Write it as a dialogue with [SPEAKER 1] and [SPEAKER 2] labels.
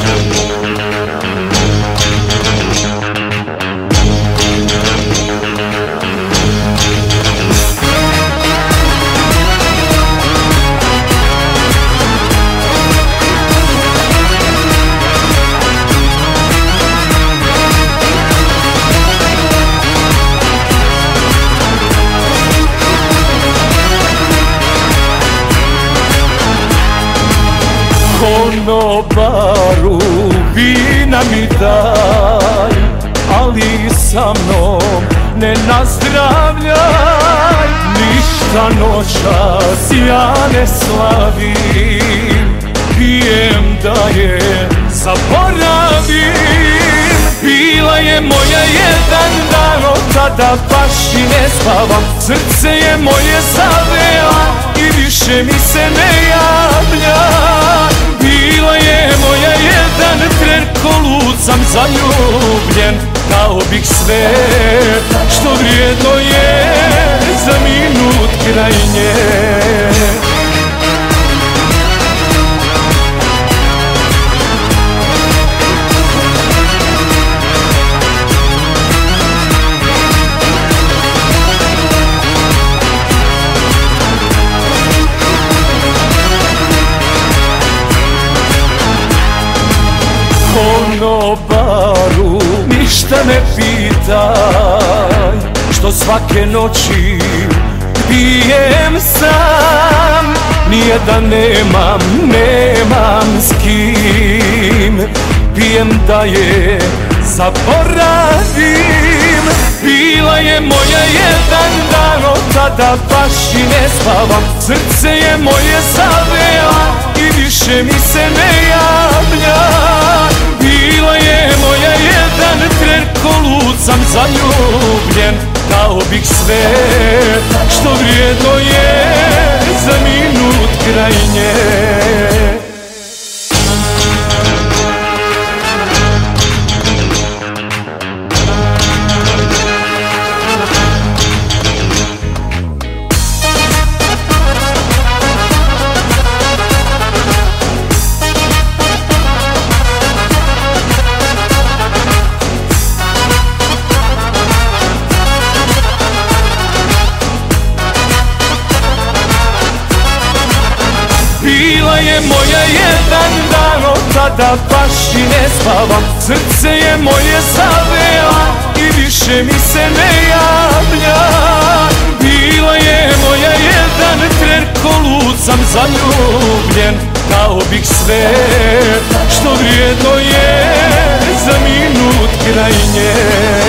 [SPEAKER 1] Konobaru, vina mi daj, ali sa mnom ne nazdravljaj. Ništa noćas ja ne slavim, pijem da je zaboravim. Bila je moja jedan dan, od tada baš i ne spavam. Srce je moje zavela i više mi se ne javlja. Bila je moja jedan tren, ko lud sam zaljubljen. Dao bih sve što vrijedno je za minut kraj nje. Konobaru, ništa ne pitaj, što svake noći pijem sam. Nijedan nemam s kim, pijem da je zaboravim. Bila je moja jedan dan, od tada baš i ne spavam. Srce je moje zavela i više mi se ne javlja. Bila je moja jedan tren, ko lud sam zaljubljen. Dao bih sve što vrijedno je za minut kraj nje. Bila je moja jedan dan, od tada baš i ne spavam. Srce je moje zavela i više mi se ne javlja. Bila je moja jedan tren, ko lud sam zaljubljen. Dao bih sve što vrijedno je za minut kraj nje.